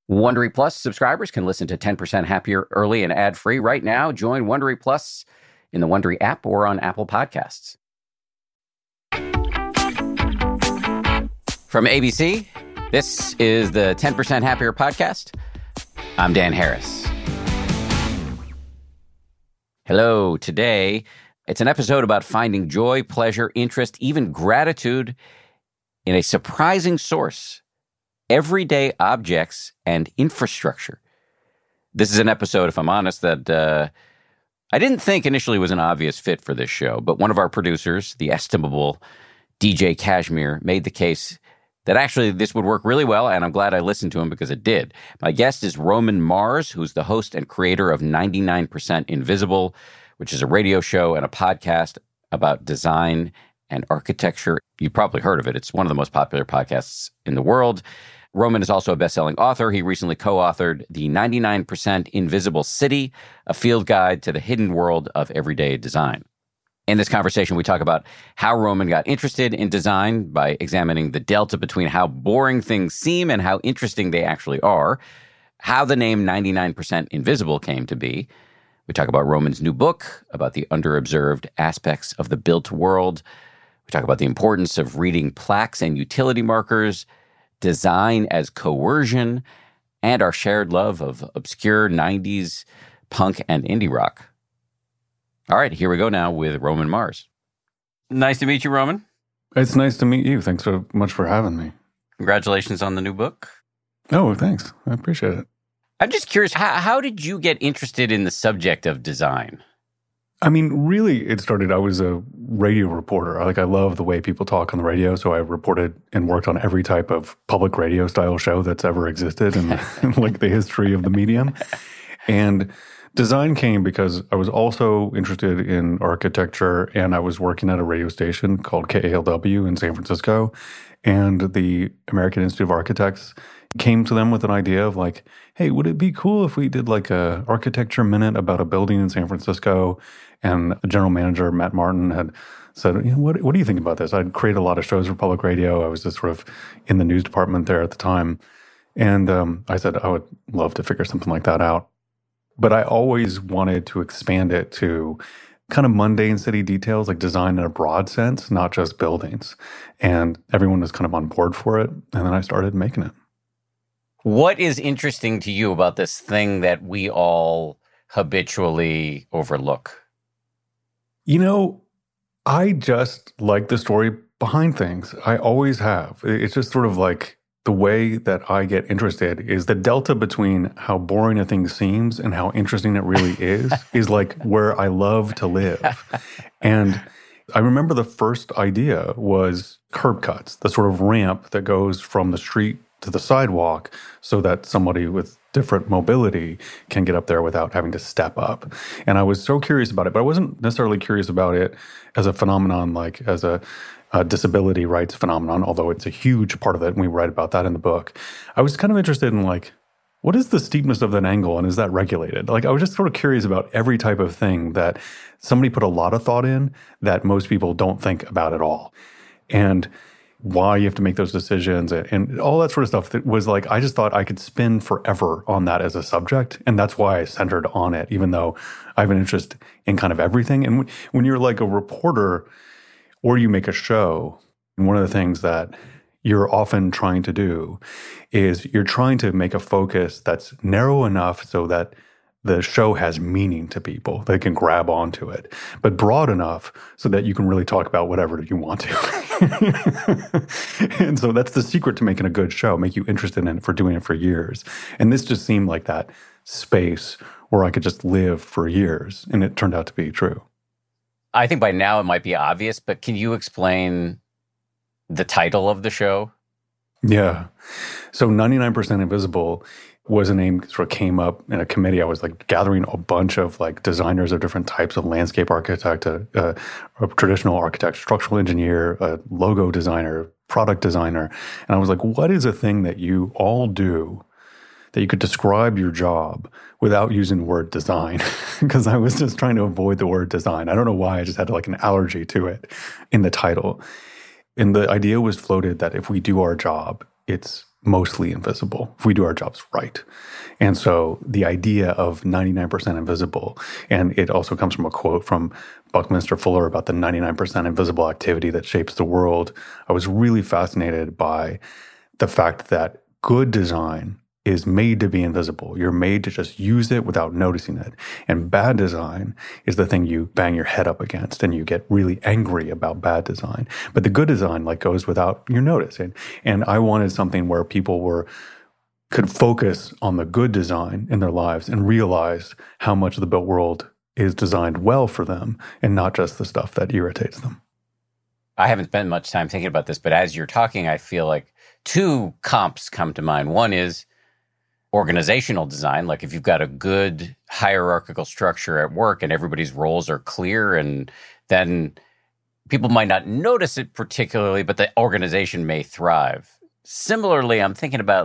Wondery Plus subscribers can listen to 10% Happier early and ad-free right now. Join Wondery Plus in the Wondery app or on Apple Podcasts. From ABC, this is the 10% Happier podcast. I'm Dan Harris. Hello. Today, it's an episode about finding joy, pleasure, interest, even gratitude in a surprising source: everyday objects and infrastructure. This is an episode, if I'm honest, that I didn't think initially was an obvious fit for this show, but one of our producers, the estimable DJ Kashmir, made the case that actually this would work really well, and I'm glad I listened to him because it did. My guest is Roman Mars, who's the host and creator of 99% Invisible, which is a radio show and a podcast about design and architecture. You've probably heard of it. It's one of the most popular podcasts in the world. Roman is also a best-selling author. He recently co-authored the 99% Invisible City, a field guide to the hidden world of everyday design. In this conversation, we talk about how Roman got interested in design by examining the delta between how boring things seem and how interesting they actually are, how the name 99% Invisible came to be. We talk about Roman's new book, about the underobserved aspects of the built world. We talk about the importance of reading plaques and utility markers, design as coercion, and our shared love of obscure 90s punk and indie rock. All right, here we go now with Roman Mars. Nice to meet you, Roman. It's nice to meet you. Thanks so much for having me. Congratulations on the new book. Oh, thanks. I appreciate it. I'm just curious, how did you get interested in the subject of design? I mean, really, it started, I was a radio reporter. I love the way people talk on the radio, so I reported and worked on every type of public radio style show that's ever existed in the history of the medium. And design came because I was also interested in architecture, and I was working at a radio station called KALW in San Francisco, and the American Institute of Architects came to them with an idea of hey, would it be cool if we did a architecture minute about a building in San Francisco? And the general manager, Matt Martin, had said, what do you think about this? I'd created a lot of shows for public radio. I was just sort of in the news department there at the time. And I said, I would love to figure something like that out. But I always wanted to expand it to kind of mundane city details, like design in a broad sense, not just buildings. And everyone was kind of on board for it. And then I started making it. What is interesting to you about this thing that we all habitually overlook? I just like the story behind things. I always have. It's just sort of the way that I get interested is the delta between how boring a thing seems and how interesting it really is where I love to live. And I remember the first idea was curb cuts, the sort of ramp that goes from the street to the sidewalk so that somebody with different mobility can get up there without having to step up. And I was so curious about it, but I wasn't necessarily curious about it as a phenomenon, as a disability rights phenomenon, although it's a huge part of it, and we write about that in the book. I was kind of interested in what is the steepness of that angle, and is that regulated? I was just sort of curious about every type of thing that somebody put a lot of thought in that most people don't think about at all. And why you have to make those decisions and all that sort of stuff that was I just thought I could spin forever on that as a subject. And that's why I centered on it, even though I have an interest in kind of everything. And when you're a reporter or you make a show, and one of the things that you're often trying to do is you're trying to make a focus that's narrow enough so that the show has meaning to people. They can grab onto it, but broad enough so that you can really talk about whatever you want to. And so that's the secret to making a good show, make you interested in it for doing it for years. And this just seemed like that space where I could just live for years. And it turned out to be true. I think by now it might be obvious, but can you explain the title of the show? Yeah. So 99% Invisible was a name that sort of came up in a committee. I was gathering a bunch of designers of different types of landscape architect, a traditional architect, structural engineer, a logo designer, product designer. And I was what is a thing that you all do that you could describe your job without using the word design? Because I was just trying to avoid the word design. I don't know why. I just had an allergy to it in the title. And the idea was floated that if we do our job, it's mostly invisible if we do our jobs right. And so the idea of 99% invisible, and it also comes from a quote from Buckminster Fuller about the 99% invisible activity that shapes the world. I was really fascinated by the fact that good design is made to be invisible. You're made to just use it without noticing it. And bad design is the thing you bang your head up against and you get really angry about bad design. But the good design goes without your notice. And I wanted something where people could focus on the good design in their lives and realize how much of the built world is designed well for them and not just the stuff that irritates them. I haven't spent much time thinking about this, but as you're talking, I feel like two comps come to mind. One is organizational design. Like if you've got a good hierarchical structure at work and everybody's roles are clear, and then people might not notice it particularly, but the organization may thrive. Similarly, I'm thinking about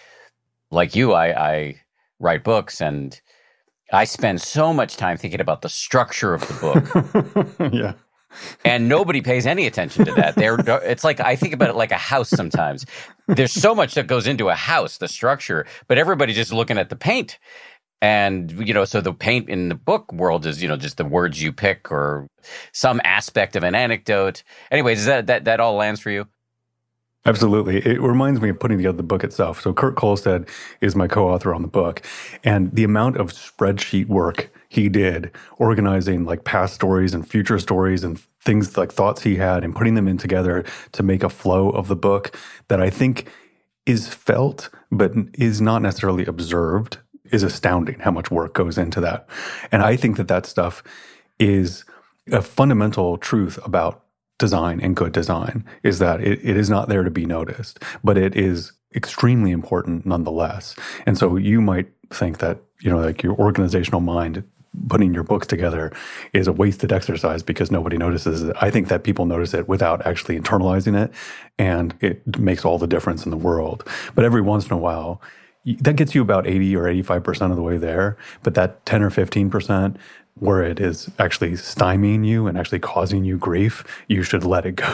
like you, I write books and I spend so much time thinking about the structure of the book. Yeah. And nobody pays any attention to that. It's like, I think about it like a house sometimes. There's so much that goes into a house, the structure, but everybody's just looking at the paint. And, so the paint in the book world is, just the words you pick or some aspect of an anecdote. Anyways, that all lands for you? Absolutely. It reminds me of putting together the book itself. So Kurt Kolstad is my co-author on the book. And the amount of spreadsheet work he did organizing past stories and future stories and things like thoughts he had and putting them in together to make a flow of the book that I think is felt but is not necessarily observed is astounding how much work goes into that. And I think that stuff is a fundamental truth about design and good design, is that it is not there to be noticed, but it is extremely important nonetheless. And so you might think that, your organizational mind putting your books together is a wasted exercise because nobody notices it. I think that people notice it without actually internalizing it, and it makes all the difference in the world. But every once in a while, that gets you about 80 or 85% of the way there. But that 10 or 15%, where it is actually stymieing you and actually causing you grief, you should let it go.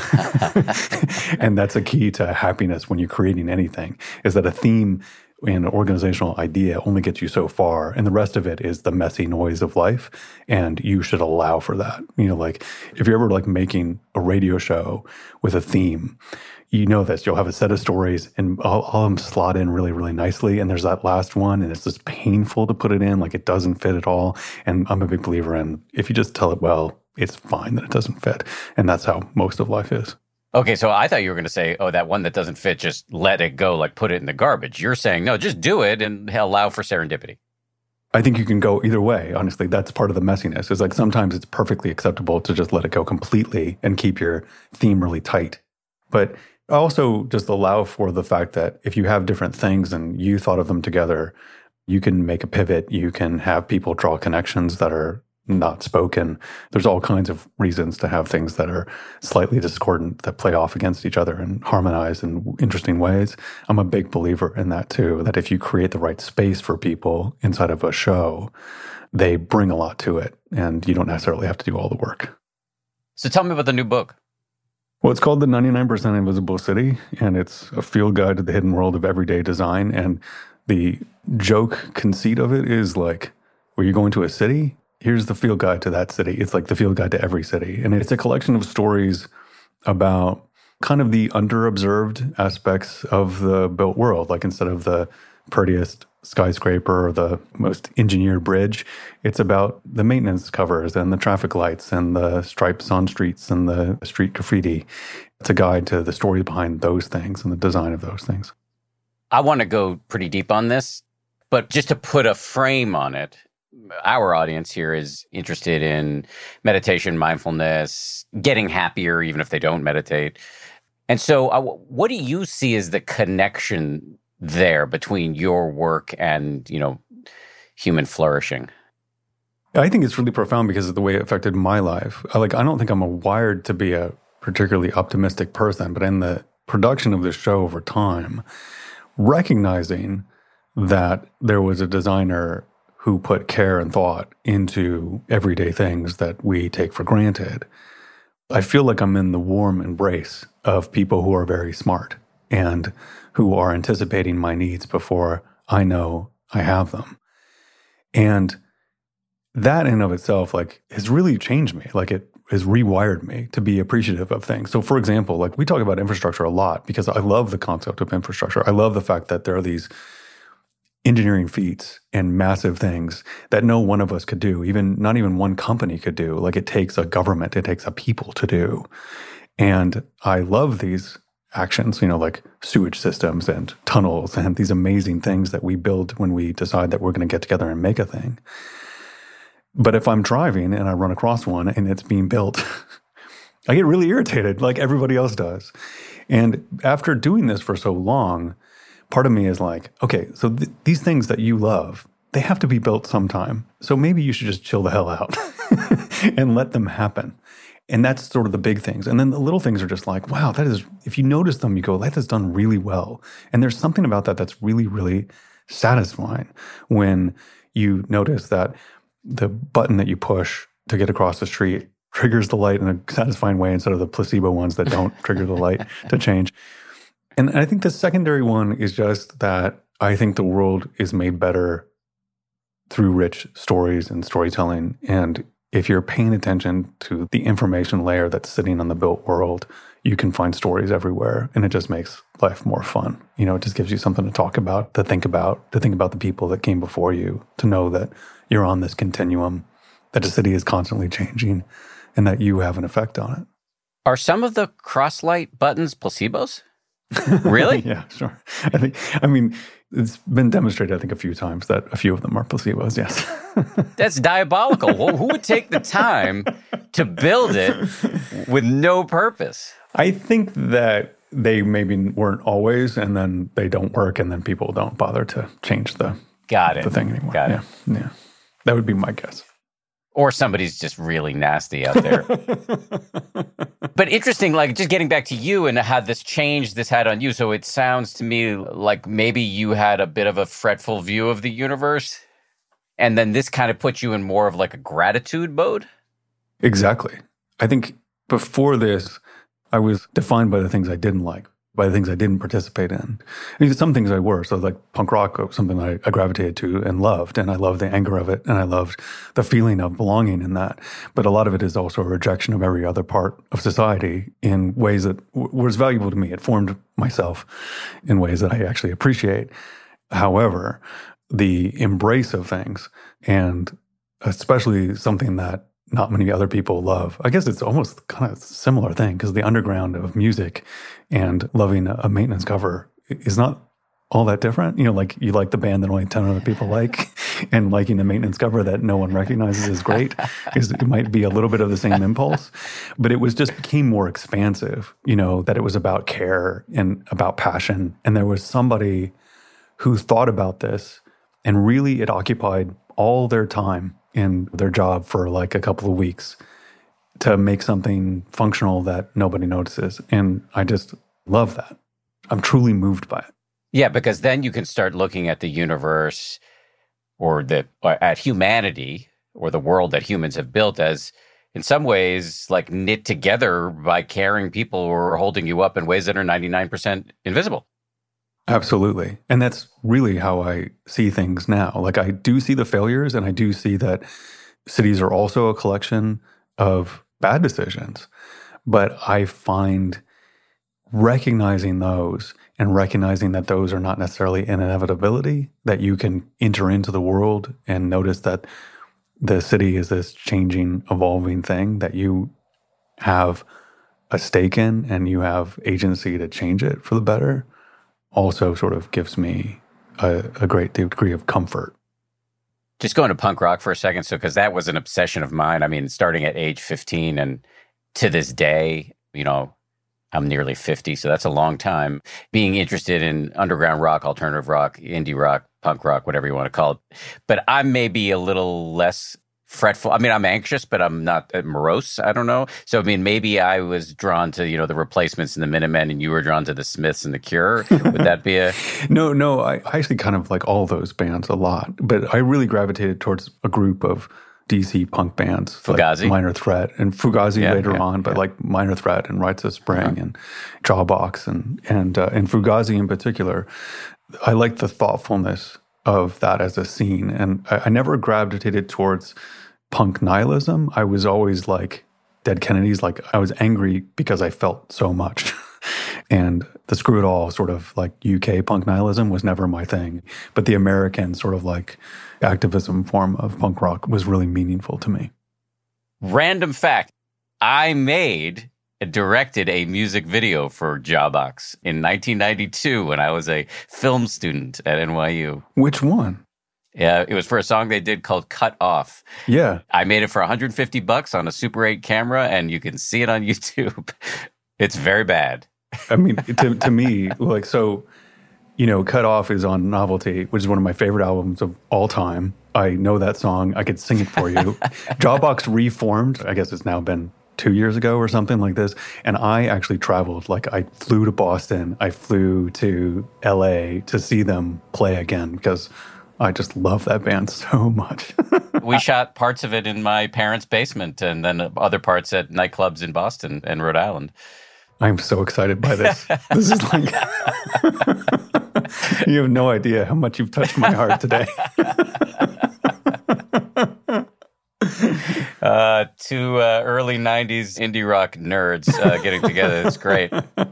And that's a key to happiness when you're creating anything, is that a theme and an organizational idea only gets you so far, and the rest of it is the messy noise of life, and you should allow for that. If you're ever making a radio show with a theme, this, you'll have a set of stories and all of them slot in really, really nicely. And there's that last one, and it's just painful to put it in, it doesn't fit at all. And I'm a big believer in, if you just tell it well, it's fine that it doesn't fit. And that's how most of life is. Okay, so I thought you were going to say, that one that doesn't fit, just let it go, put it in the garbage. You're saying, no, just do it and allow for serendipity. I think you can go either way. Honestly, that's part of the messiness. Is sometimes it's perfectly acceptable to just let it go completely and keep your theme really tight. But also just allow for the fact that if you have different things and you thought of them together, you can make a pivot. You can have people draw connections that are not spoken. There's all kinds of reasons to have things that are slightly discordant that play off against each other and harmonize in interesting ways. I'm a big believer in that too, that if you create the right space for people inside of a show, they bring a lot to it and you don't necessarily have to do all the work. So tell me about the new book. Well, it's called The 99% Invisible City, and it's a field guide to the hidden world of everyday design. And the joke conceit of it is were you going to a city? Here's the field guide to that city. It's the field guide to every city. And it's a collection of stories about kind of the underobserved aspects of the built world. Instead of the prettiest skyscraper or the most engineered bridge, it's about the maintenance covers and the traffic lights and the stripes on streets and the street graffiti. It's a guide to the story behind those things and the design of those things. I want to go pretty deep on this, but just to put a frame on it, our audience here is interested in meditation, mindfulness, getting happier, even if they don't meditate. And so what do you see as the connection there between your work and, human flourishing? I think it's really profound because of the way it affected my life. I don't think I'm wired to be a particularly optimistic person, but in the production of this show over time, recognizing that there was a designer who put care and thought into everyday things that we take for granted, I feel like I'm in the warm embrace of people who are very smart and who are anticipating my needs before I know I have them. And that in of itself, like, has really changed me. Like, it has rewired me to be appreciative of things. So for example, like, we talk about infrastructure a lot because I love the concept of infrastructure. I love the fact that there are these engineering feats and massive things that no one of us could do, not even one company could do. Like, it takes a government, it takes a people to do. And I love these actions, like sewage systems and tunnels and these amazing things that we build when we decide that we're going to get together and make a thing. But if I'm driving and I run across one and it's being built, I get really irritated like everybody else does. And after doing this for so long, part of me is like, okay, so these things that you love, they have to be built sometime. So maybe you should just chill the hell out and let them happen. And that's sort of the big things. And then the little things are just like, wow, that is, if you notice them, you go, that is done really well. And there's something about that that's really, really satisfying when you notice that the button that you push to get across the street triggers the light in a satisfying way instead of the placebo ones that don't trigger the light to change. And I think the secondary one is just that I think the world is made better through rich stories and storytelling. And if you're paying attention to the information layer that's sitting on the built world, you can find stories everywhere. And it just makes life more fun. It just gives you something to talk about, to think about the people that came before you, to know that you're on this continuum, that the city is constantly changing, and that you have an effect on it. Are some of the cross-light buttons placebos? Really? Yeah, sure. I mean, it's been demonstrated, I think, a few times that a few of them are placebos, yes. That's diabolical. Well, who would take the time to build it with no purpose? I think that they maybe weren't always, and then they don't work, and then people don't bother to change the thing anymore. Got it. Yeah. That would be my guess. Or somebody's just really nasty out there. But interesting, like, just getting back to you and how this change this had on you. So it sounds to me like maybe you had a bit of a fretful view of the universe, and then this kind of puts you in more of like a gratitude mode? Exactly. I think before this, I was defined by the things I didn't like, by the things I didn't participate in. And some things I were. So like punk rock was something I gravitated to and loved. And I loved the anger of it. And I loved the feeling of belonging in that. But a lot of it is also a rejection of every other part of society in ways that was valuable to me. It formed myself in ways that I actually appreciate. However, the embrace of things, and especially something that not many other people love. I guess it's almost kind of a similar thing because the underground of music and loving a Maintenance cover is not all that different. Like you like the band that only 10 other people like, and liking a Maintenance cover that no one recognizes is great. It might be a little bit of the same impulse, but it was just became more expansive, that it was about care and about passion. And there was somebody who thought about this, and really it occupied all their time in their job for like a couple of weeks to make something functional that nobody notices. And I just love that. I'm truly moved by it. Yeah, because then you can start looking at the universe or at humanity or the world that humans have built as, in some ways, like knit together by caring people who are holding you up in ways that are 99% invisible. Absolutely. And that's really how I see things now. Like I do see the failures, and I do see that cities are also a collection of bad decisions. But I find recognizing those and recognizing that those are not necessarily an inevitability, that you can enter into the world and notice that the city is this changing, evolving thing that you have a stake in and you have agency to change it for the better, also sort of gives me a great degree of comfort. Just going to punk rock for a second, because that was an obsession of mine. I mean, starting at age 15 and to this day, I'm nearly 50, so that's a long time. Being interested in underground rock, alternative rock, indie rock, punk rock, whatever you want to call it. But I'm maybe a little less fretful. I mean, I'm anxious, but I'm not morose. I don't know. So, I mean, maybe I was drawn to, the Replacements and the Minutemen, and you were drawn to the Smiths and the Cure. Would that be a... No, I actually kind of like all those bands a lot. But I really gravitated towards a group of DC punk bands. Fugazi. Like Minor Threat and Fugazi later on, but like Minor Threat and Rites of Spring and Jawbox and Fugazi in particular. I like the thoughtfulness of that as a scene. And I never gravitated towards punk nihilism. I was always like Dead Kennedys. Like I was angry because I felt so much. And the screw it all sort of like UK punk nihilism was never my thing. But the American sort of like activism form of punk rock was really meaningful to me. Random fact. I directed a music video for Jawbox in 1992 when I was a film student at NYU. Which one? Yeah, it was for a song they did called Cut Off. Yeah. I made it for $150 on a Super 8 camera, and you can see it on YouTube. It's very bad. I mean, to me, like, so, you know, Cut Off is on Novelty, which is one of my favorite albums of all time. I know that song. I could sing it for you. Jawbox reformed. I guess it's now been 2 years ago or something like this. And I actually traveled. Like, I flew to Boston. I flew to LA to see them play again because I just love that band so much. We shot parts of it in my parents' basement and then other parts at nightclubs in Boston and Rhode Island. I'm so excited by this. This is like, you have no idea how much you've touched my heart today. Two early 90s indie rock nerds getting together. It's great.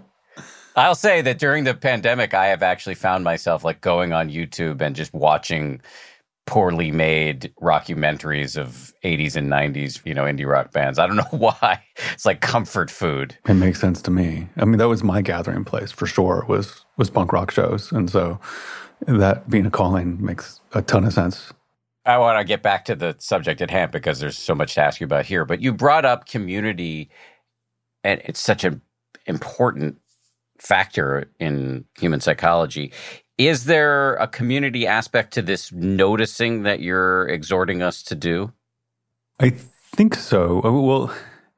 I'll say that during the pandemic, I have actually found myself like going on YouTube and just watching poorly made rockumentaries of 80s and 90s, you know, indie rock bands. I don't know why. It's like comfort food. It makes sense to me. I mean, that was my gathering place for sure, was punk rock shows. And so that being a calling makes a ton of sense. I want to get back to the subject at hand because there's so much to ask you about here. But you brought up community, and it's such an important factor in human psychology. Is there a community aspect to this noticing that you're exhorting us to do? I think so. Well,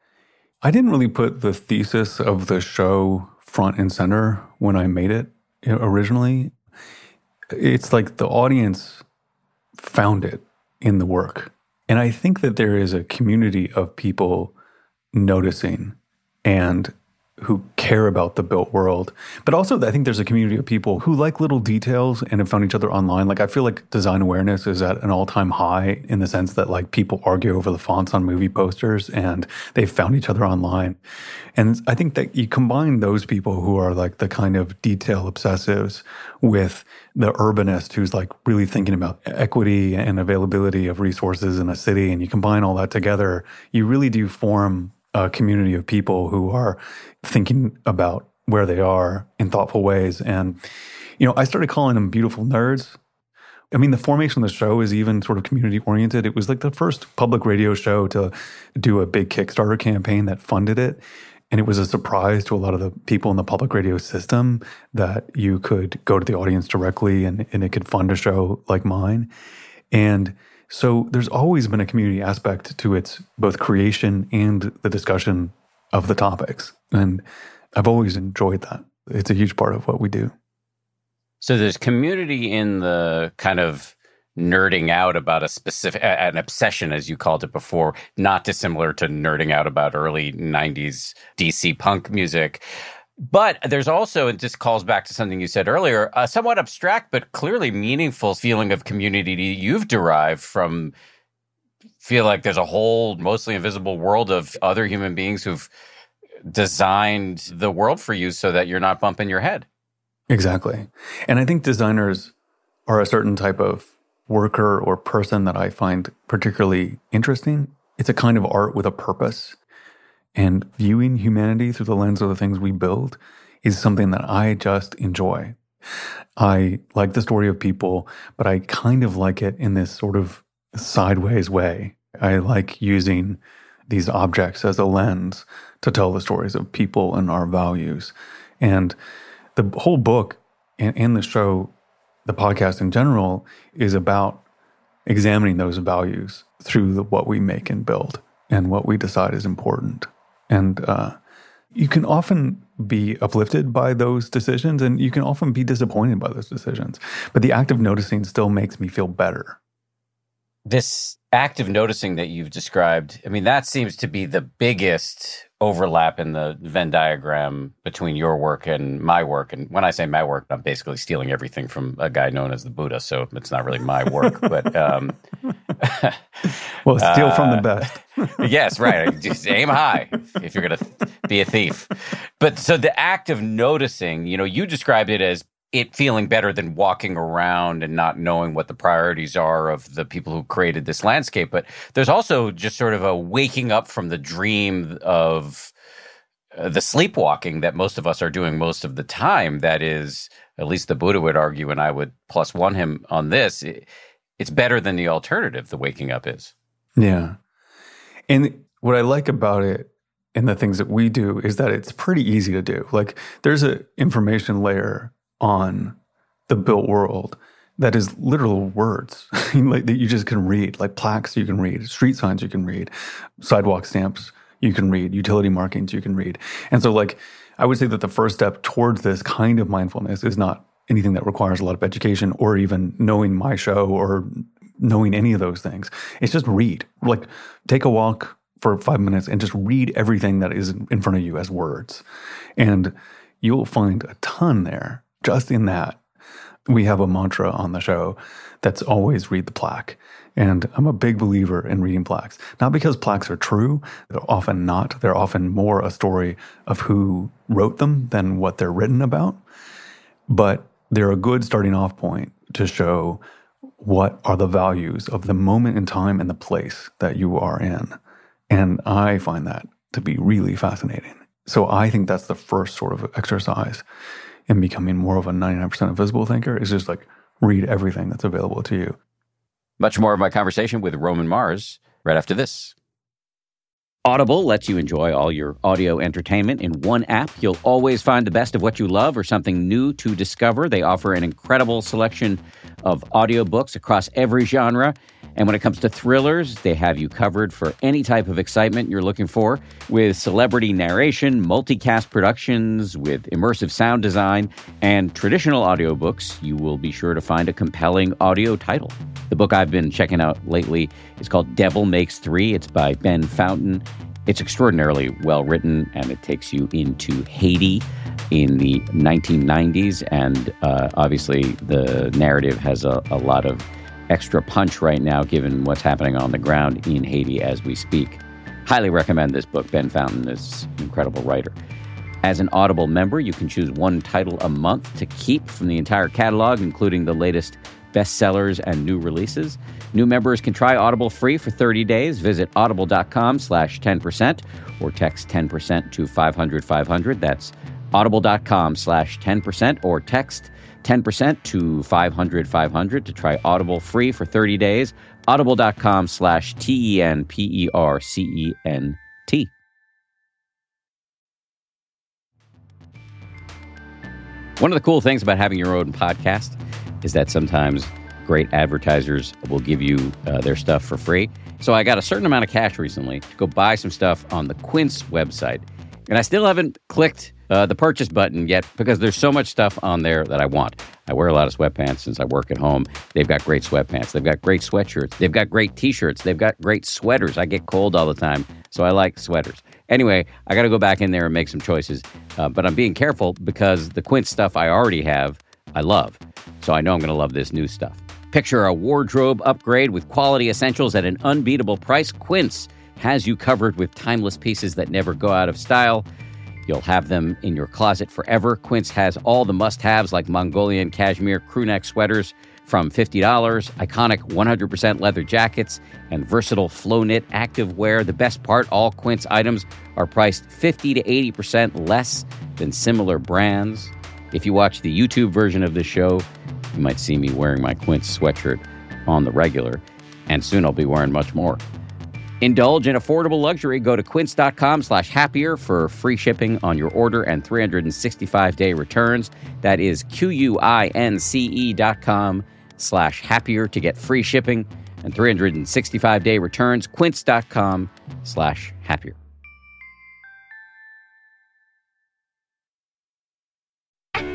I didn't really put the thesis of the show front and center when I made it originally. It's like the audience found it in the work. And I think that there is a community of people noticing and who care about the built world. But also, I think there's a community of people who like little details and have found each other online. Like, I feel like design awareness is at an all-time high in the sense that, like, people argue over the fonts on movie posters and they've found each other online. And I think that you combine those people who are, like, the kind of detail obsessives with the urbanist who's, like, really thinking about equity and availability of resources in a city, and you combine all that together, you really do form a community of people who are thinking about where they are in thoughtful ways. And, you know, I started calling them beautiful nerds. I mean, the formation of the show is even sort of community oriented. It was like the first public radio show to do a big Kickstarter campaign that funded it. And it was a surprise to a lot of the people in the public radio system that you could go to the audience directly and it could fund a show like mine. And so there's always been a community aspect to its both creation and the discussion of the topics. And I've always enjoyed that. It's a huge part of what we do. So there's community in the kind of nerding out about a specific, an obsession, as you called it before, not dissimilar to nerding out about early 90s DC punk music. But there's also, and this calls back to something you said earlier, a somewhat abstract but clearly meaningful feeling of community you've derived from feel like there's a whole mostly invisible world of other human beings who've designed the world for you so that you're not bumping your head. Exactly. And I think designers are a certain type of worker or person that I find particularly interesting. It's a kind of art with a purpose. And viewing humanity through the lens of the things we build is something that I just enjoy. I like the story of people, but I kind of like it in this sort of sideways way. I like using these objects as a lens to tell the stories of people and our values. And the whole book and the show, the podcast in general, is about examining those values through what we make and build and what we decide is important. And you can often be uplifted by those decisions, and you can often be disappointed by those decisions. But the act of noticing still makes me feel better. This act of noticing that you've described, I mean, that seems to be the biggest overlap in the Venn diagram between your work and my work. And when I say my work, I'm basically stealing everything from a guy known as the Buddha. So it's not really my work, but well, steal from the best. Yes, right. Just aim high if you're going to be a thief. But so the act of noticing, you described it as it feeling better than walking around and not knowing what the priorities are of the people who created this landscape. But there's also just sort of a waking up from the dream of the sleepwalking that most of us are doing most of the time. That is, at least the Buddha would argue, and I would plus one him on this, it's better than the alternative, the waking up is. Yeah. And what I like about it and the things that we do is that it's pretty easy to do. Like, there's an information layer on the built world that is literal words like that you just can read, like plaques you can read, street signs you can read, sidewalk stamps you can read, utility markings you can read. And so, like, I would say that the first step towards this kind of mindfulness is not anything that requires a lot of education or even knowing my show or knowing any of those things. It's just read. Like, take a walk for 5 minutes and just read everything that is in front of you as words. And you'll find a ton there. Just in that, we have a mantra on the show that's always read the plaque. And I'm a big believer in reading plaques. Not because plaques are true. They're often not. They're often more a story of who wrote them than what they're written about. But they're a good starting off point to show what are the values of the moment in time and the place that you are in. And I find that to be really fascinating. So I think that's the first sort of exercise in becoming more of a 99% invisible thinker, is just like read everything that's available to you. Much more of my conversation with Roman Mars right after this. Audible lets you enjoy all your audio entertainment in one app. You'll always find the best of what you love or something new to discover. They offer an incredible selection of audiobooks across every genre. And when it comes to thrillers, they have you covered for any type of excitement you're looking for, with celebrity narration, multicast productions, with immersive sound design, and traditional audiobooks. You will be sure to find a compelling audio title. The book I've been checking out lately is called Devil Makes Three. It's by Ben Fountain. It's extraordinarily well written, and it takes you into Haiti in the 1990s. And obviously, the narrative has a lot of extra punch right now, given what's happening on the ground in Haiti as we speak. Highly recommend this book. Ben Fountain is an incredible writer. As an Audible member, you can choose one title a month to keep from the entire catalog, including the latest bestsellers and new releases. New members can try Audible free for 30 days. Visit audible.com/10% or text 10% to 500-500. That's audible.com/10% or text 10% to 500-500 to try Audible free for 30 days. Audible.com/TENPERCENT. One of the cool things about having your own podcast is that sometimes great advertisers will give you their stuff for free. So I got a certain amount of cash recently to go buy some stuff on the Quince website. And I still haven't clicked the purchase button yet because there's so much stuff on there that I want. I wear a lot of sweatpants since I work at home. They've got great sweatpants. They've got great sweatshirts. They've got great T-shirts. They've got great sweaters. I get cold all the time, so I like sweaters. Anyway, I got to go back in there and make some choices. But I'm being careful because the Quince stuff I already have, I love. So I know I'm going to love this new stuff. Picture a wardrobe upgrade with quality essentials at an unbeatable price. Quince has you covered with timeless pieces that never go out of style. You'll have them in your closet forever. Quince has all the must-haves like Mongolian cashmere crewneck sweaters from $50, iconic 100% leather jackets, and versatile flow-knit activewear. The best part, all Quince items are priced 50 to 80% less than similar brands. If you watch the YouTube version of this show, you might see me wearing my Quince sweatshirt on the regular, and soon I'll be wearing much more. Indulge in affordable luxury. Go to quince.com/happier for free shipping on your order and 365-day returns. That is QUINCE.com/happier to get free shipping and 365-day returns. Quince.com/happier.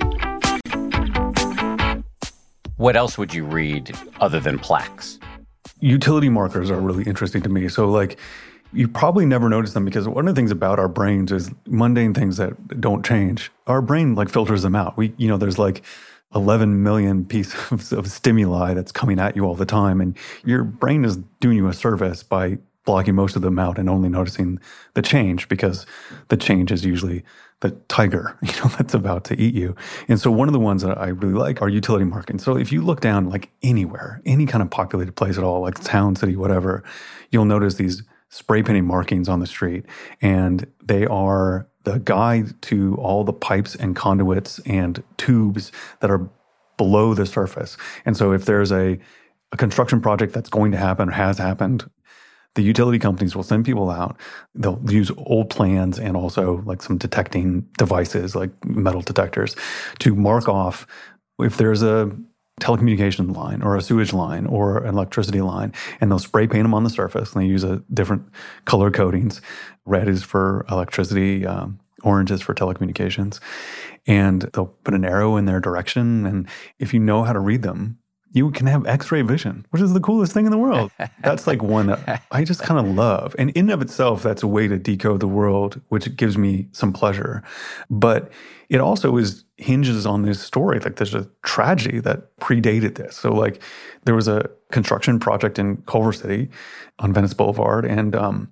What else would you read other than plaques? Utility markers are really interesting to me. So like, you probably never notice them because one of the things about our brains is mundane things that don't change. Our brain like filters them out. There's like 11 million pieces of stimuli that's coming at you all the time. And your brain is doing you a service by blocking most of them out and only noticing the change, because the change is usually the tiger, that's about to eat you. And so one of the ones that I really like are utility markings. So if you look down like anywhere, any kind of populated place at all, like town, city, whatever, you'll notice these spray painting markings on the street. And they are the guide to all the pipes and conduits and tubes that are below the surface. And so if there's a construction project that's going to happen or has happened, the utility companies will send people out. They'll use old plans and also like some detecting devices like metal detectors to mark off if there's a telecommunication line or a sewage line or an electricity line, and they'll spray paint them on the surface, and they use a different color codings. Red is for electricity, orange is for telecommunications, and they'll put an arrow in their direction. And if you know how to read them, you can have X-ray vision, which is the coolest thing in the world. That's like one that I just kind of love. And in and of itself, that's a way to decode the world, which gives me some pleasure. But it also hinges on this story. Like there's a tragedy that predated this. So like there was a construction project in Culver City on Venice Boulevard, and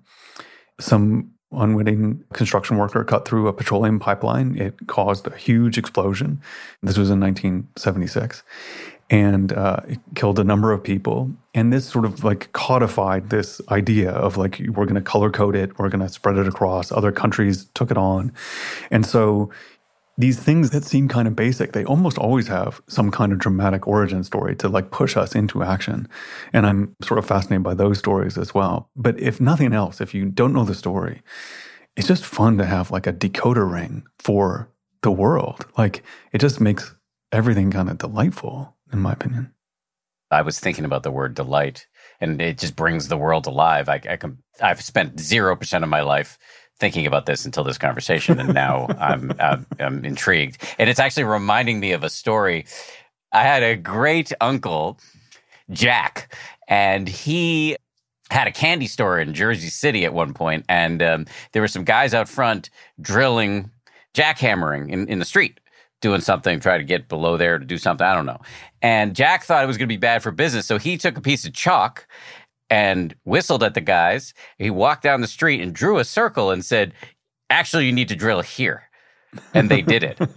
some unwitting construction worker cut through a petroleum pipeline. It caused a huge explosion. This was in 1976. And it killed a number of people. And this sort of like codified this idea of like, we're going to color code it, we're going to spread it across. Other countries took it on. And so these things that seem kind of basic, they almost always have some kind of dramatic origin story to like push us into action. And I'm sort of fascinated by those stories as well. But if nothing else, if you don't know the story, it's just fun to have like a decoder ring for the world. Like it just makes everything kind of delightful, in my opinion. I was thinking about the word delight, and it just brings the world alive. I've spent 0% of my life thinking about this until this conversation, and now I'm intrigued. And it's actually reminding me of a story. I had a great uncle, Jack, and he had a candy store in Jersey City at one point, and there were some guys out front drilling, jackhammering in the street, doing something, try to get below there to do something. I don't know. And Jack thought it was going to be bad for business. So he took a piece of chalk and whistled at the guys. He walked down the street and drew a circle and said, actually, you need to drill here. And they did it.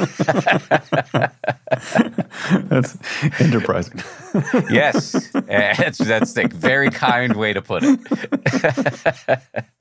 That's enterprising. Yes. That's a very kind way to put it.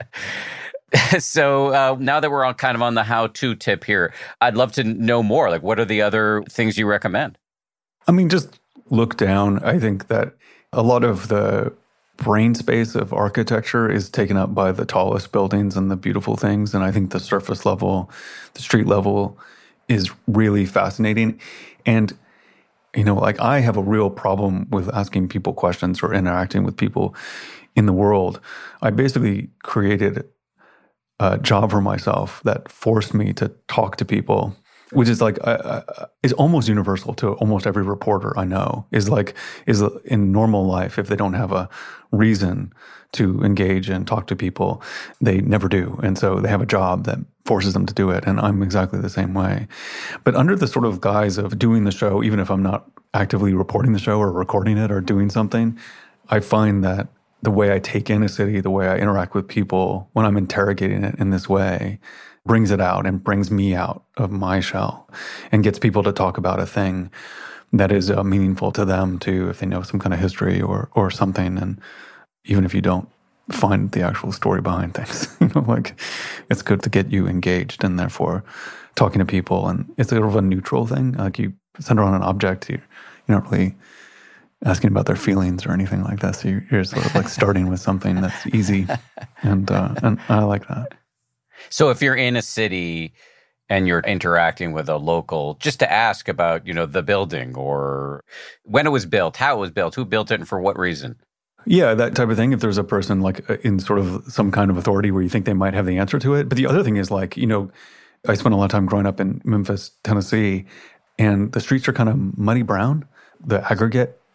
So now that we're kind of on the how-to tip here, I'd love to know more. Like, what are the other things you recommend? I mean, just look down. I think that a lot of the brain space of architecture is taken up by the tallest buildings and the beautiful things. And I think the surface level, the street level is really fascinating. And, like I have a real problem with asking people questions or interacting with people in the world. I basically created a job for myself that forced me to talk to people, which is like is almost universal to almost every reporter I know. Is in normal life, if they don't have a reason to engage and talk to people, they never do, and so they have a job that forces them to do it. And I'm exactly the same way. But under the sort of guise of doing the show, even if I'm not actively reporting the show or recording it or doing something, I find that the way I take in a city, the way I interact with people when I'm interrogating it in this way, brings it out and brings me out of my shell and gets people to talk about a thing that is meaningful to them too, if they know some kind of history or something. And even if you don't find the actual story behind things, it's good to get you engaged and therefore talking to people. And it's sort of a neutral thing. Like you send around an object, you're not really asking about their feelings or anything like that. So you're sort of like starting with something that's easy. And I like that. So if you're in a city and you're interacting with a local, just to ask about, the building or when it was built, how it was built, who built it and for what reason? Yeah, that type of thing. If there's a person like in sort of some kind of authority where you think they might have the answer to it. But the other thing is like, I spent a lot of time growing up in Memphis, Tennessee, and the streets are kind of muddy brown. The aggregate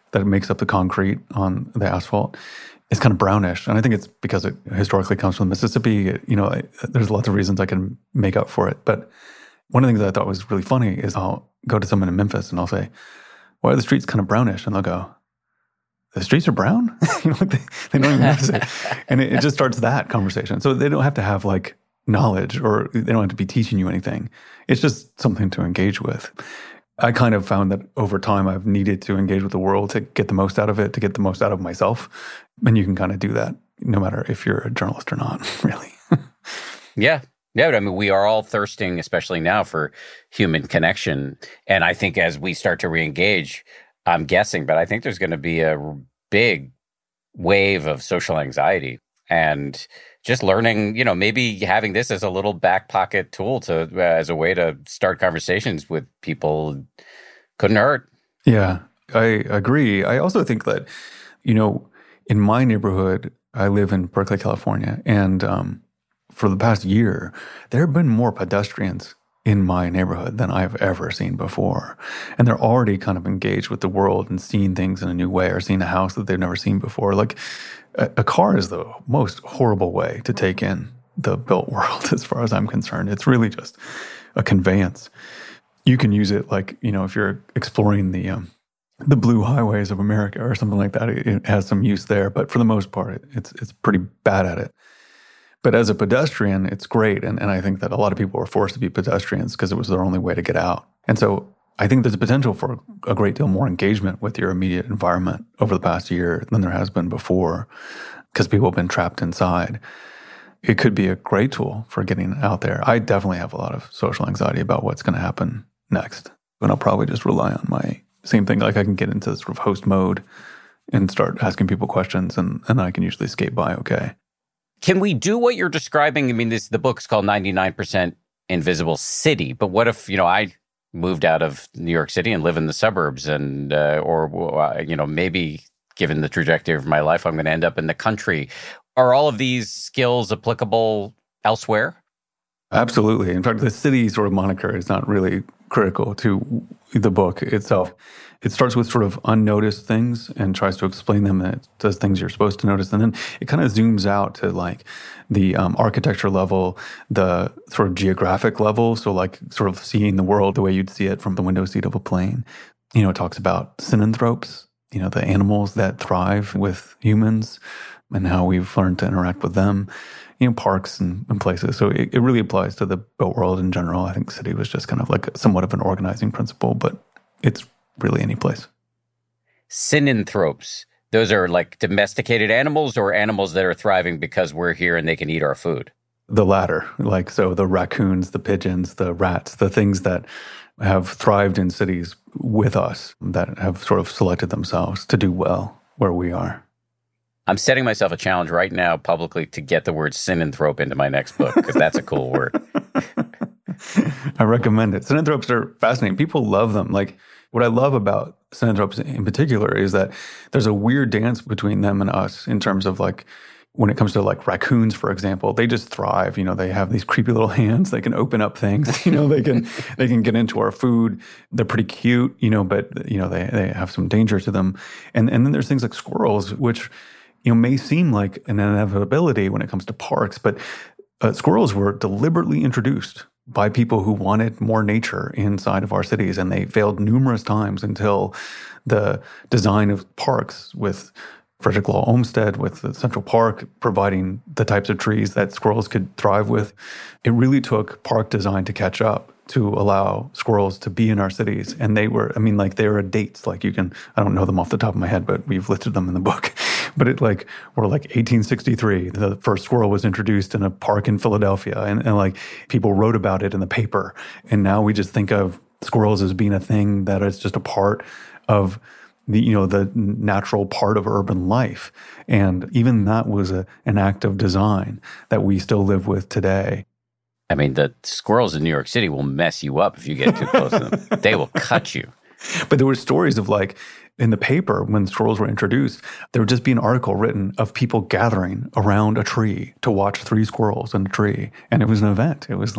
that makes up the concrete on the asphalt is kind of brownish. And I think it's because it historically comes from Mississippi. There's lots of reasons I can make up for it. But one of the things that I thought was really funny is I'll go to someone in Memphis and I'll say, why are the streets kind of brownish? And they'll go, the streets are brown? They don't even notice it. And it just starts that conversation. So they don't have to have like knowledge, or they don't have to be teaching you anything. It's just something to engage with. I kind of found that over time I've needed to engage with the world to get the most out of it, to get the most out of myself. And you can kind of do that no matter if you're a journalist or not, really. Yeah. Yeah, but I mean, we are all thirsting, especially now, for human connection. And I think as we start to re-engage, I'm guessing, but I think there's going to be a big wave of social anxiety. And just learning, maybe having this as a little back pocket tool as a way to start conversations with people couldn't hurt. Yeah, I agree. I also think that, in my neighborhood, I live in Berkeley, California, and for the past year, there have been more pedestrians in my neighborhood than I've ever seen before. And they're already kind of engaged with the world and seeing things in a new way, or seeing a house that they've never seen before. Like a car is the most horrible way to take in the built world, as far as I'm concerned. It's really just a conveyance. You can use it like, if you're exploring the blue highways of America or something like that, it has some use there. But for the most part, it's pretty bad at it. But as a pedestrian, it's great. And I think that a lot of people were forced to be pedestrians because it was their only way to get out. And so I think there's a potential for a great deal more engagement with your immediate environment over the past year than there has been before, because people have been trapped inside. It could be a great tool for getting out there. I definitely have a lot of social anxiety about what's going to happen next. And I'll probably just rely on my same thing. Like I can get into sort of host mode and start asking people questions, and I can usually skate by okay. Can we do what you're describing? I mean, the book's called 99% Invisible City, but what if, I moved out of New York City and live in the suburbs and, maybe given the trajectory of my life, I'm going to end up in the country. Are all of these skills applicable elsewhere? Absolutely. In fact, the city sort of moniker is not really critical to the book itself. It starts with sort of unnoticed things and tries to explain them, and it does things you're supposed to notice. And then it kind of zooms out to like the architecture level, the sort of geographic level. So like sort of seeing the world the way you'd see it from the window seat of a plane. It talks about synanthropes, the animals that thrive with humans and how we've learned to interact with them, parks and places. So it really applies to the built world in general. I think city was just kind of like somewhat of an organizing principle, but it's really any place. Synanthropes. Those are like domesticated animals, or animals that are thriving because we're here and they can eat our food? The latter. Like, so the raccoons, the pigeons, the rats, the things that have thrived in cities with us, that have sort of selected themselves to do well where we are. I'm setting myself a challenge right now publicly to get the word synanthrope into my next book, because that's a cool word. I recommend it. Synanthropes are fascinating. People love them. Like, what I love about synanthropes in particular is that there's a weird dance between them and us in terms of like, when it comes to like raccoons, for example, they just thrive. They have these creepy little hands. They can open up things. They can get into our food. They're pretty cute, but they have some danger to them. And then there's things like squirrels, which may seem like an inevitability when it comes to parks, but squirrels were deliberately introduced by people who wanted more nature inside of our cities, and they failed numerous times until the design of parks with Frederick Law Olmsted, with the Central Park providing the types of trees that squirrels could thrive with. It really took park design to catch up to allow squirrels to be in our cities. And they were dates. Like I don't know them off the top of my head, but we've listed them in the book. But we're like 1863, the first squirrel was introduced in a park in Philadelphia, and like people wrote about it in the paper. And now we just think of squirrels as being a thing that is just a part of the natural part of urban life. And even that was an act of design that we still live with today. I mean, the squirrels in New York City will mess you up if you get too close to them. They will cut you. But there were stories of like, in the paper, when squirrels were introduced, there would just be an article written of people gathering around a tree to watch 3 squirrels in a tree. And it was an event. It was like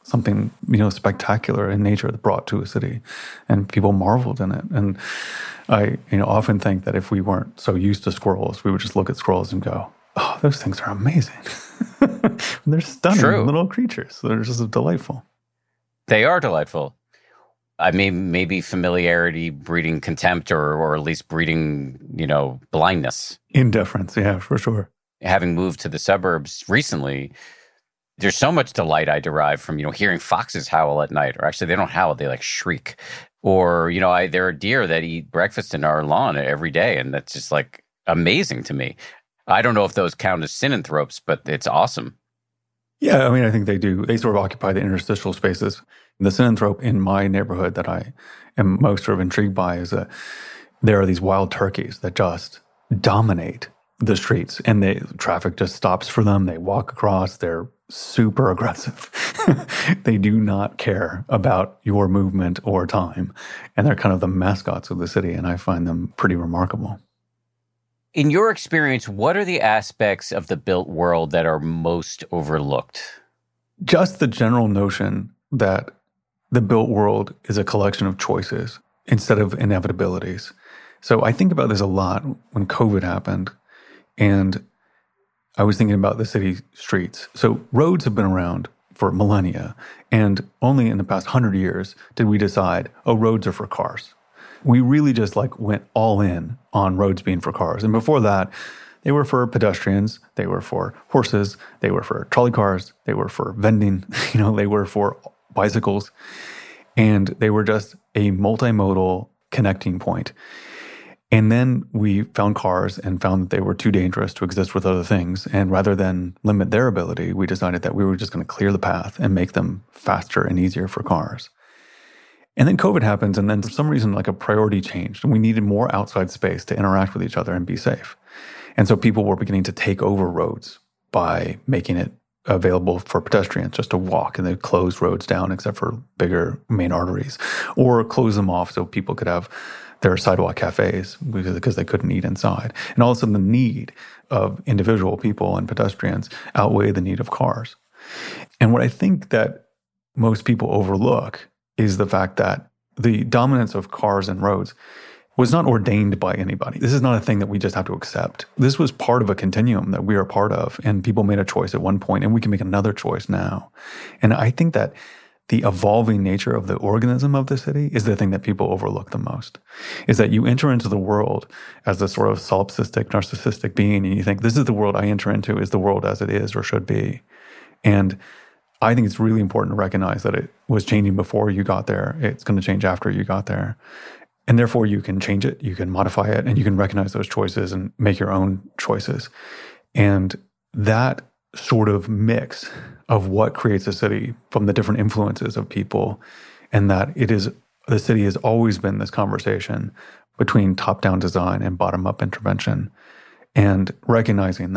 something, spectacular in nature that brought to a city, and people marveled in it. And I, often think that if we weren't so used to squirrels, we would just look at squirrels and go, "Oh, those things are amazing." They're stunning little creatures. They're just delightful. They are delightful. I mean, maybe familiarity breeding contempt, or at least breeding, blindness. Indifference, yeah, for sure. Having moved to the suburbs recently, there's so much delight I derive from, hearing foxes howl at night. Or actually, they don't howl, they like shriek. Or, there are deer that eat breakfast in our lawn every day. And that's just like amazing to me. I don't know if those count as synanthropes, but it's awesome. Yeah, I mean, I think they do. They sort of occupy the interstitial spaces. The synanthrope in my neighborhood that I am most sort of intrigued by is that there are these wild turkeys that just dominate the streets, and traffic just stops for them. They walk across. They're super aggressive. They do not care about your movement or time, and they're kind of the mascots of the city, and I find them pretty remarkable. In your experience, what are the aspects of the built world that are most overlooked? Just the general notion that the built world is a collection of choices instead of inevitabilities. So I think about this a lot when COVID happened, and I was thinking about the city streets. So roads have been around for millennia, and only in the past 100 years did we decide, roads are for cars. We really just went all in on roads being for cars. And before that, they were for pedestrians, they were for horses, they were for trolley cars, they were for vending, they were for bicycles, and they were just a multimodal connecting point. And then we found cars and found that they were too dangerous to exist with other things. And rather than limit their ability, we decided that we were just going to clear the path and make them faster and easier for cars. And then COVID happens, and then for some reason, a priority changed, and we needed more outside space to interact with each other and be safe. And so people were beginning to take over roads by making it available for pedestrians just to walk, and they closed roads down except for bigger main arteries, or close them off so people could have their sidewalk cafes because they couldn't eat inside. And all of a sudden, the need of individual people and pedestrians outweighed the need of cars. And what I think that most people overlook is the fact that the dominance of cars and roads was not ordained by anybody. This is not a thing that we just have to accept. This was part of a continuum that we are part of, and people made a choice at one point, and we can make another choice now. And I think that the evolving nature of the organism of the city is the thing that people overlook the most, is that you enter into the world as this sort of solipsistic, narcissistic being, and you think, this is the world I enter into, is the world as it is or should be. And I think it's really important to recognize that it was changing before you got there. It's going to change after you got there. And therefore, you can change it, you can modify it, and you can recognize those choices and make your own choices. And that sort of mix of what creates a city from the different influences of people, and that the city has always been this conversation between top-down design and bottom-up intervention. And recognizing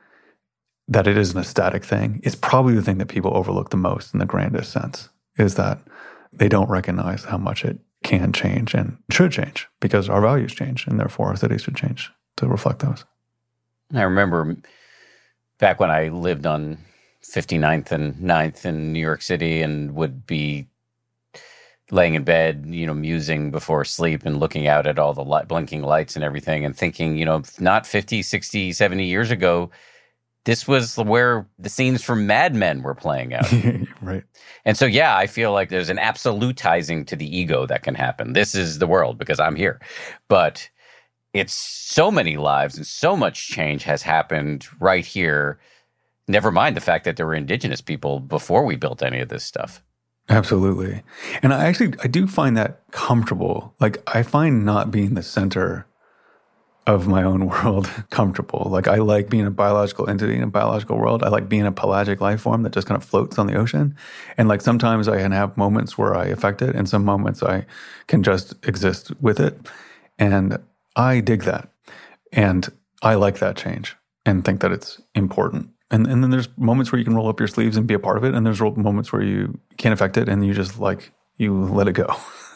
that it is an static thing is probably the thing that people overlook the most in the grandest sense, is that they don't recognize how much it can change and should change because our values change, and therefore our cities should change to reflect those. I remember back when I lived on 59th and 9th in New York City and would be laying in bed, musing before sleep and looking out at all the blinking lights and everything and thinking, not 50, 60, 70 years ago, this was where the scenes from Mad Men were playing out. Right. And so, yeah, I feel like there's an absolutizing to the ego that can happen. This is the world because I'm here. But it's so many lives and so much change has happened right here. Never mind the fact that there were indigenous people before we built any of this stuff. Absolutely. And I do find that comfortable. I find not being the center of my own world comfortable. I like being a biological entity in a biological world. I like being a pelagic life form that just kind of floats on the ocean. And sometimes I can have moments where I affect it, and some moments I can just exist with it. And I dig that. And I like that change and think that it's important. And then there's moments where you can roll up your sleeves and be a part of it. And there's moments where you can't affect it and you just you let it go.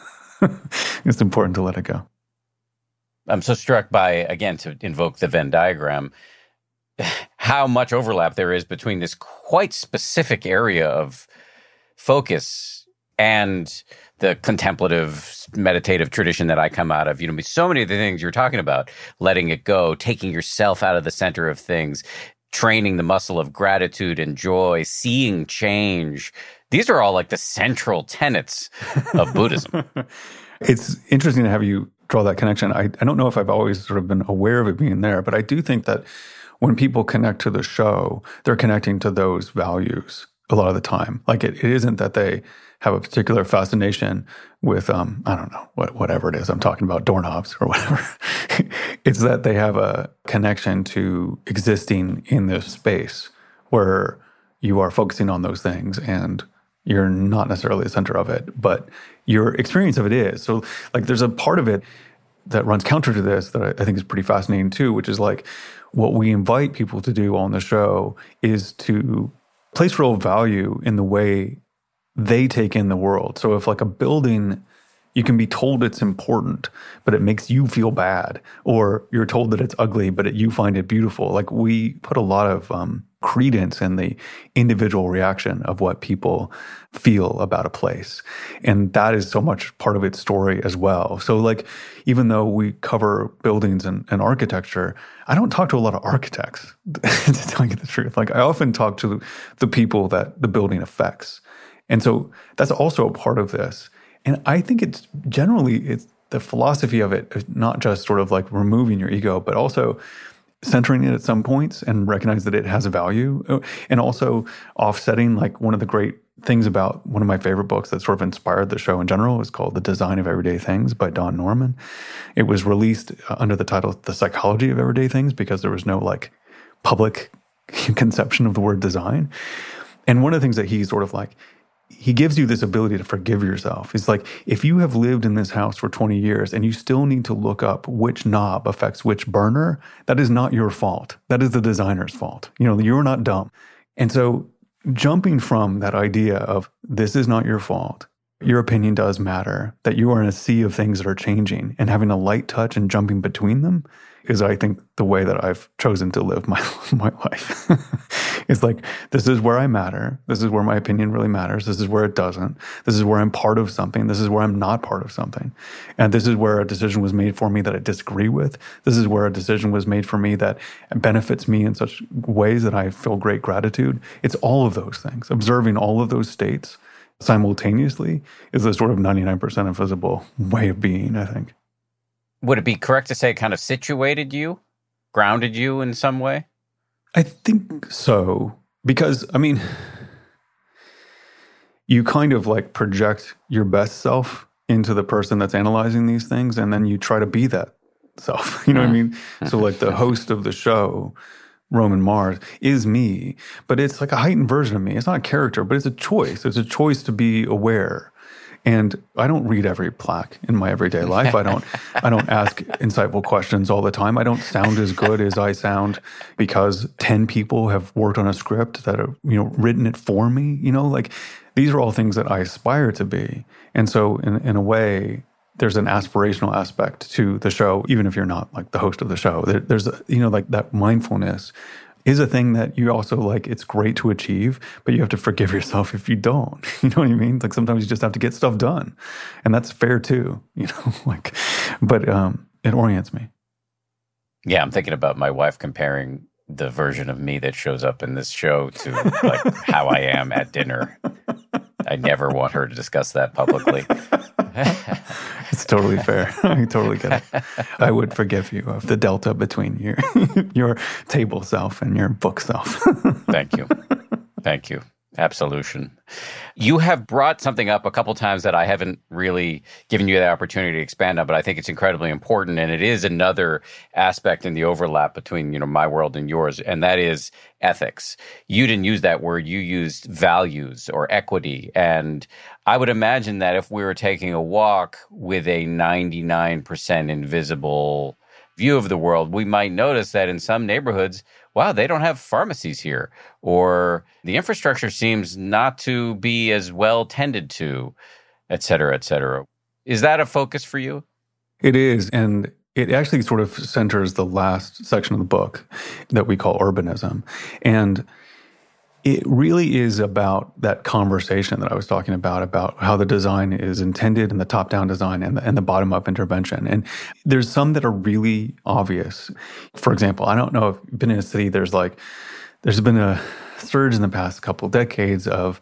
It's important to let it go. I'm so struck by, again, to invoke the Venn diagram, how much overlap there is between this quite specific area of focus and the contemplative, meditative tradition that I come out of. So many of the things you're talking about, letting it go, taking yourself out of the center of things, training the muscle of gratitude and joy, seeing change. These are all like the central tenets of Buddhism. It's interesting to have you draw that connection. I don't know if I've always sort of been aware of it being there, but I do think that when people connect to the show, they're connecting to those values a lot of the time. Like it isn't that they have a particular fascination with, I don't know, whatever it is I'm talking about, doorknobs or whatever. It's that they have a connection to existing in this space where you are focusing on those things and you're not necessarily the center of it, but your experience of it is. So like there's a part of it that runs counter to this that I think is pretty fascinating too, which is like what we invite people to do on the show is to place real value in the way they take in the world. So if like a building, you can be told it's important, but it makes you feel bad, or you're told that it's ugly, but you find it beautiful. Like we put a lot of credence in the individual reaction of what people feel about a place. And that is so much part of its story as well. So like, even though we cover buildings and architecture, I don't talk to a lot of architects, to tell you the truth. Like I often talk to the people that the building affects. And so that's also a part of this. And I think it's the philosophy of it is not just sort of like removing your ego, but also centering it at some points and recognize that it has a value, and also offsetting. Like one of the great things about one of my favorite books that sort of inspired the show in general is called The Design of Everyday Things by Don Norman. It was released under the title The Psychology of Everyday Things because there was no like public conception of the word design. And one of the things that he sort of like, he gives you this ability to forgive yourself. It's like, if you have lived in this house for 20 years and you still need to look up which knob affects which burner, that is not your fault. That is the designer's fault. You're not dumb. And so jumping from that idea of this is not your fault, your opinion does matter, that you are in a sea of things that are changing, and having a light touch and jumping between them is, I think, the way that I've chosen to live my life. It's like, this is where I matter. This is where my opinion really matters. This is where it doesn't. This is where I'm part of something. This is where I'm not part of something. And this is where a decision was made for me that I disagree with. This is where a decision was made for me that benefits me in such ways that I feel great gratitude. It's all of those things. Observing all of those states simultaneously is the sort of 99% invisible way of being, I think. Would it be correct to say it kind of situated you, grounded you in some way? I think so. Because, I mean, you kind of like project your best self into the person that's analyzing these things, and then you try to be that self. You know what I mean? So like the host of the show, Roman Mars, is me, but it's like a heightened version of me. It's not a character, but it's a choice. It's a choice to be aware. And I don't read every plaque in my everyday life. I don't ask insightful questions all the time. I don't sound as good as I sound because 10 people have worked on a script that have, written it for me. Like these are all things that I aspire to be. And so in a way, there's an aspirational aspect to the show, even if you're not like the host of the show. There's like that mindfulness is a thing that you also like, it's great to achieve, but you have to forgive yourself if you don't. You know what I mean? Like sometimes you just have to get stuff done. And that's fair too, but it orients me. Yeah, I'm thinking about my wife comparing the version of me that shows up in this show to like how I am at dinner. I never want her to discuss that publicly. It's totally fair. I totally get it. I would forgive you of the delta between your table self and your book self. Thank you. Thank you. Absolution. You have brought something up a couple times that I haven't really given you the opportunity to expand on, but I think it's incredibly important, and it is another aspect in the overlap between, my world and yours, and that is ethics. You didn't use that word. You used values or equity, and I would imagine that if we were taking a walk with a 99% invisible view of the world, we might notice that in some neighborhoods, wow, they don't have pharmacies here, or the infrastructure seems not to be as well tended to, et cetera, et cetera. Is that a focus for you? It is, and it actually sort of centers the last section of the book that we call urbanism. And It really is about that conversation that I was talking about how the design is intended and the top-down design and the bottom-up intervention. And there's some that are really obvious. For example, I don't know if you've been in a city, there's been a surge in the past couple of decades of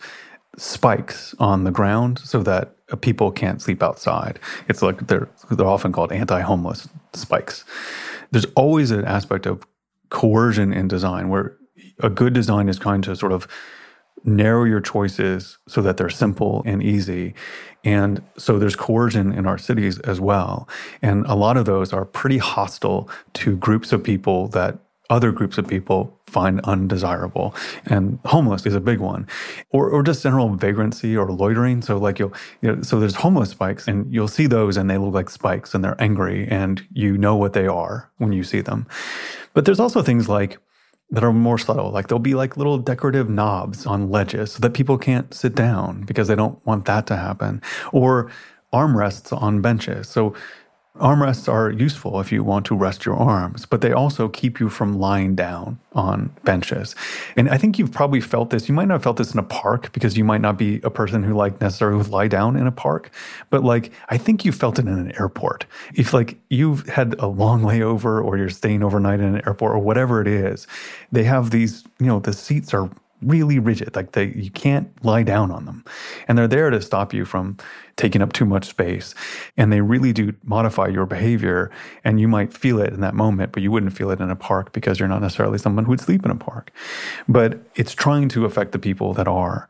spikes on the ground so that people can't sleep outside. It's like they're often called anti-homeless spikes. There's always an aspect of coercion in design where a good design is trying to sort of narrow your choices so that they're simple and easy. And so there's coercion in our cities as well. And a lot of those are pretty hostile to groups of people that other groups of people find undesirable. And homeless is a big one. Or just general vagrancy or loitering. So like so there's homeless spikes and you'll see those and they look like spikes and they're angry and you know what they are when you see them. But there's also things like that are more subtle. Like there'll be like little decorative knobs on ledges so that people can't sit down because they don't want that to happen. Or armrests on benches. So armrests are useful if you want to rest your arms, but they also keep you from lying down on benches. And I think you've probably felt this. You might not have felt this in a park because you might not be a person who like necessarily would lie down in a park. But like, I think you felt it in an airport. If like you've had a long layover or you're staying overnight in an airport or whatever it is, they have these, the seats are really rigid. Like you can't lie down on them. And they're there to stop you from taking up too much space. And they really do modify your behavior. And you might feel it in that moment, but you wouldn't feel it in a park because you're not necessarily someone who would sleep in a park. But it's trying to affect the people that are.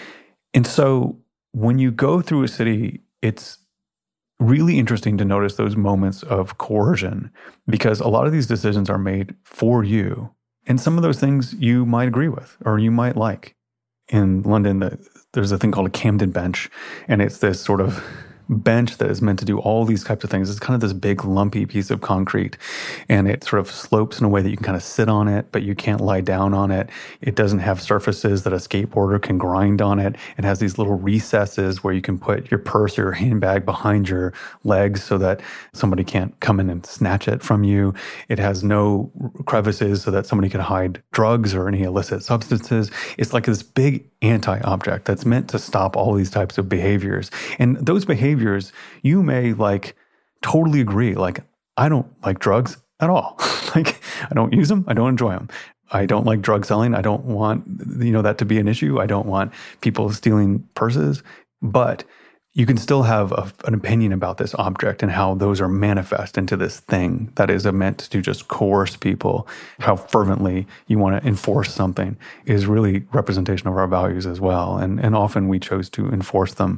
And so when you go through a city, it's really interesting to notice those moments of coercion because a lot of these decisions are made for you. And some of those things you might agree with or you might like. In London, there's a thing called a Camden bench, and it's this sort of bench that is meant to do all these types of things. It's kind of this big lumpy piece of concrete, and it sort of slopes in a way that you can kind of sit on it, but you can't lie down on it. It doesn't have surfaces that a skateboarder can grind on it. It has these little recesses where you can put your purse or your handbag behind your legs so that somebody can't come in and snatch it from you. It has no crevices so that somebody can hide drugs or any illicit substances. It's like this big anti-object that's meant to stop all these types of behaviors. And those behaviors, you may like totally agree. Like, I don't like drugs at all. Like, I don't use them. I don't enjoy them. I don't like drug selling. I don't want, that to be an issue. I don't want people stealing purses. But you can still have an opinion about this object and how those are manifest into this thing that is meant to just coerce people. How fervently you want to enforce something is really representation of our values as well. And often we chose to enforce them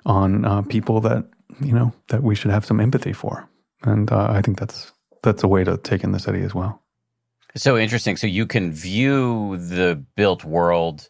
on people that, that we should have some empathy for. And I think that's a way to take in the city as well. So interesting. So you can view the built world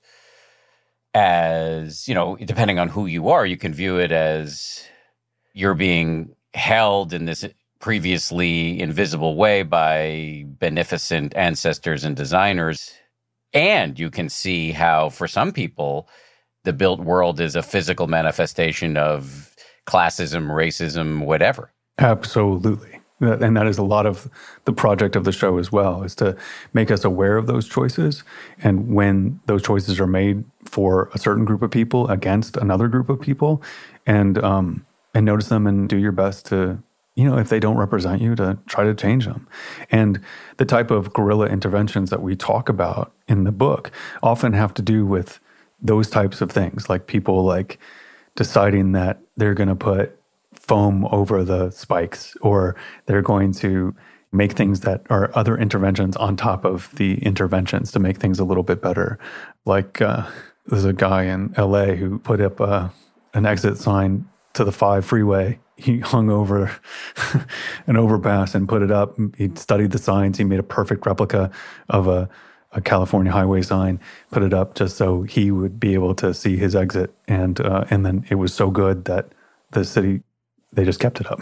as, depending on who you are, you can view it as you're being held in this previously invisible way by beneficent ancestors and designers. And you can see how, for some people, the built world is a physical manifestation of classism, racism, whatever. Absolutely. And that is a lot of the project of the show as well, is to make us aware of those choices. And when those choices are made for a certain group of people against another group of people, and notice them and do your best to, if they don't represent you, to try to change them. And the type of guerrilla interventions that we talk about in the book often have to do with those types of things, like people like deciding that they're going to put foam over the spikes, or they're going to make things that are other interventions on top of the interventions to make things a little bit better. Like there's a guy in LA who put up an exit sign to the 5 freeway. He hung over an overpass and put it up. He studied the signs. He made a perfect replica of a California highway sign, put it up just so he would be able to see his exit. And then it was so good that the city, they just kept it up.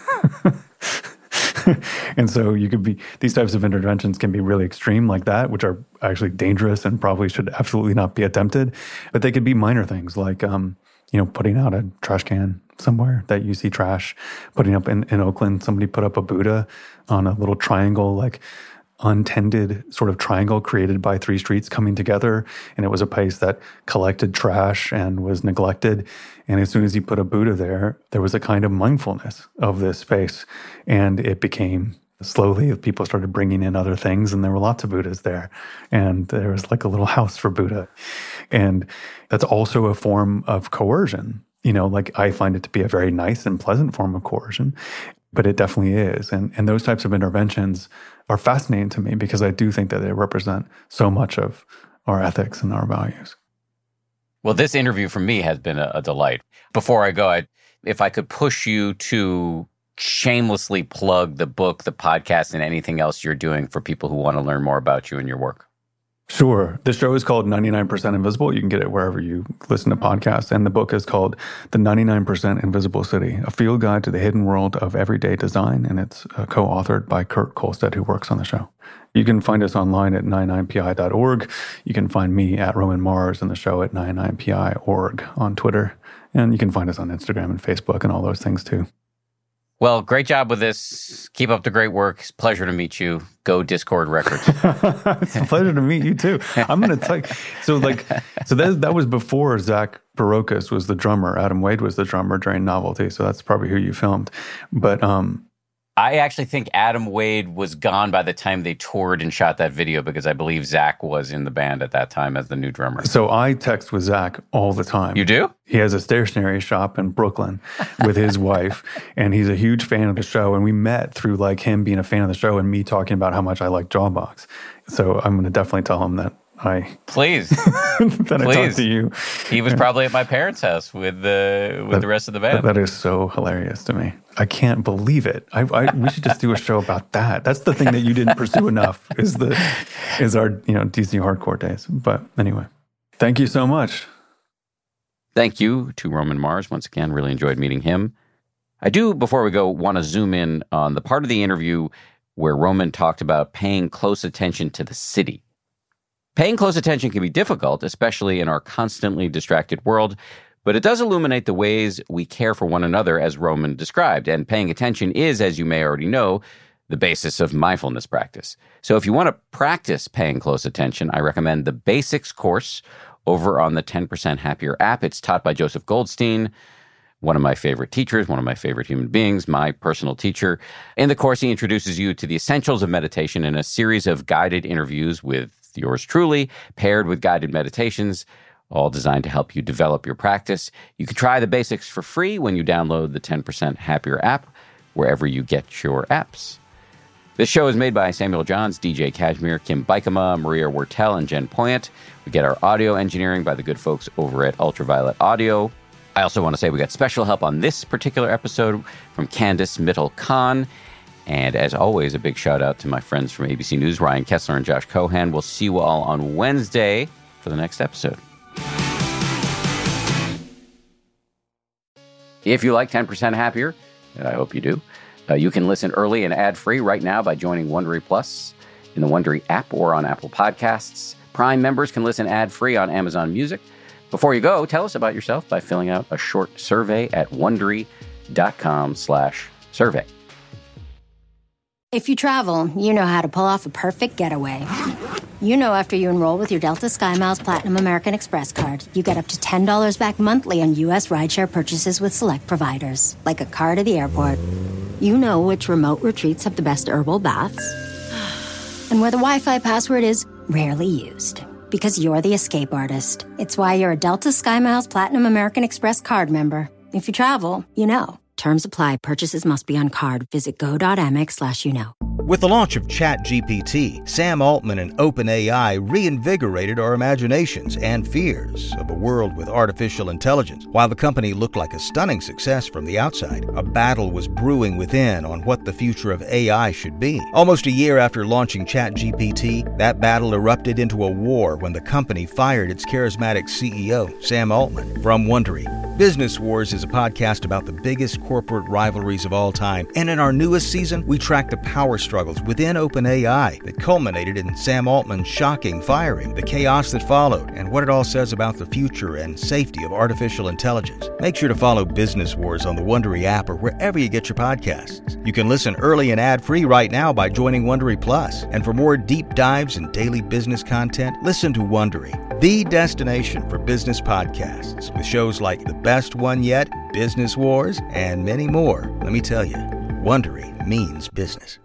And so these types of interventions can be really extreme like that, which are actually dangerous and probably should absolutely not be attempted. But they could be minor things like, putting out a trash can somewhere that you see trash. Putting up in Oakland, somebody put up a Buddha on a little triangle, like untended sort of triangle created by three streets coming together. And it was a place that collected trash and was neglected. And as soon as he put a Buddha there, there was a kind of mindfulness of this space. And it became, slowly, people started bringing in other things, and there were lots of Buddhas there. And there was like a little house for Buddha. And that's also a form of coercion. Like I find it to be a very nice and pleasant form of coercion, but it definitely is. And those types of interventions are fascinating to me because I do think that they represent so much of our ethics and our values. Well, this interview for me has been a delight. Before I go, if I could push you to shamelessly plug the book, the podcast, and anything else you're doing for people who want to learn more about you and your work. Sure. The show is called 99% Invisible. You can get it wherever you listen to podcasts. And the book is called The 99% Invisible City, a field guide to the hidden world of everyday design. And it's co-authored by Kurt Kolstad, who works on the show. You can find us online at 99pi.org. You can find me at Roman Mars and the show at 99pi.org on Twitter. And you can find us on Instagram and Facebook and all those things too. Well, great job with this. Keep up the great work. It's a pleasure to meet you. Go Discord Records. It's a pleasure to meet you too. I'm going to tell you. So that was before Zach Barocas was the drummer. Adam Wade was the drummer during Novelty. So that's probably who you filmed. But I actually think Adam Wade was gone by the time they toured and shot that video because I believe Zach was in the band at that time as the new drummer. So I text with Zach all the time. You do? He has a stationery shop in Brooklyn with his wife, and he's a huge fan of the show. And we met through like him being a fan of the show and me talking about how much I like Jawbox. So I'm going to definitely tell him that Please. that I talked to you. He was probably at my parents' house with the rest of the band. That is so hilarious to me. I can't believe it. We should just do a show about that. That's the thing that you didn't pursue enough is our DC hardcore days. But anyway, thank you so much. Thank you to Roman Mars. Once again, really enjoyed meeting him. I do, before we go, want to zoom in on the part of the interview where Roman talked about paying close attention to the city. Paying close attention can be difficult, especially in our constantly distracted world, but it does illuminate the ways we care for one another, as Roman described. And paying attention is, as you may already know, the basis of mindfulness practice. So if you want to practice paying close attention, I recommend the Basics course over on the 10% Happier app. It's taught by Joseph Goldstein, one of my favorite teachers, one of my favorite human beings, my personal teacher. In the course, he introduces you to the essentials of meditation in a series of guided interviews with yours truly, paired with guided meditations, all designed to help you develop your practice. You can try the Basics for free when you download the 10% Happier app, wherever you get your apps. This show is made by Samuel Johns, DJ Kashmir, Kim Bikama, Maria Wertel, and Jen Poyant. We get our audio engineering by the good folks over at Ultraviolet Audio. I also want to say we got special help on this particular episode from Candice Mittal-Khan. And as always, a big shout out to my friends from ABC News, Ryan Kessler and Josh Cohan. We'll see you all on Wednesday for the next episode. If you like 10% Happier, and I hope you do, you can listen early and ad-free right now by joining Wondery Plus in the Wondery app or on Apple Podcasts. Prime members can listen ad-free on Amazon Music. Before you go, tell us about yourself by filling out a short survey at Wondery.com/survey. If you travel, you know how to pull off a perfect getaway. You know after you enroll with your Delta SkyMiles Platinum American Express card, you get up to $10 back monthly on U.S. rideshare purchases with select providers, like a car to the airport. You know which remote retreats have the best herbal baths, and where the Wi-Fi password is rarely used, because you're the escape artist. It's why you're a Delta SkyMiles Platinum American Express card member. If you travel, you know. Terms apply. Purchases must be on card. Visit go.amex/you-know. With the launch of ChatGPT, Sam Altman and OpenAI reinvigorated our imaginations and fears of a world with artificial intelligence. While the company looked like a stunning success from the outside, a battle was brewing within on what the future of AI should be. Almost a year after launching ChatGPT, that battle erupted into a war when the company fired its charismatic CEO, Sam Altman. From Wondery, Business Wars is a podcast about the biggest corporate rivalries of all time. And in our newest season, we track the power struggles within OpenAI that culminated in Sam Altman's shocking firing, the chaos that followed, and what it all says about the future and safety of artificial intelligence. Make sure to follow Business Wars on the Wondery app or wherever you get your podcasts. You can listen early and ad-free right now by joining Wondery Plus. And for more deep dives and daily business content, listen to Wondery, the destination for business podcasts, with shows like The Best One Yet, Business Wars, and many more. Let me tell you, Wondery means business.